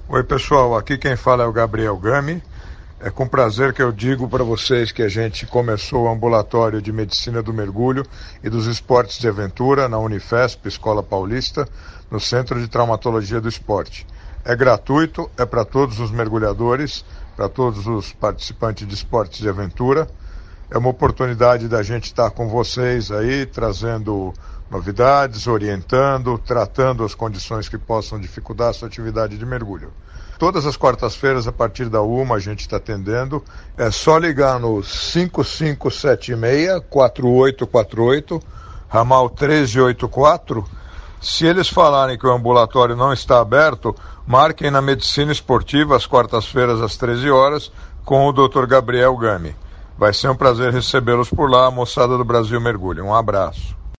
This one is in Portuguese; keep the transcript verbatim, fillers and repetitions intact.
Oi pessoal, aqui quem fala é o Gabriel Gami. É com prazer que eu digo para vocês que a gente começou o ambulatório de medicina do mergulho e dos esportes de aventura na Unifesp, Escola Paulista, no Centro de Traumatologia do Esporte. É gratuito, é para todos os mergulhadores, para todos os participantes de esportes de aventura. É uma oportunidade da gente estar com vocês aí, trazendo novidades, orientando, tratando as condições que possam dificultar a sua atividade de mergulho. Todas as quartas-feiras, a partir da uma, a gente está atendendo. É só ligar no cinco cinco sete seis, quatro oito quatro oito, ramal treze oitenta e quatro. Se eles falarem que o ambulatório não está aberto, marquem na Medicina Esportiva, às quartas-feiras, às treze horas, com o doutor Gabriel Gami. Vai ser um prazer recebê-los por lá, a moçada do Brasil Mergulho. Um abraço.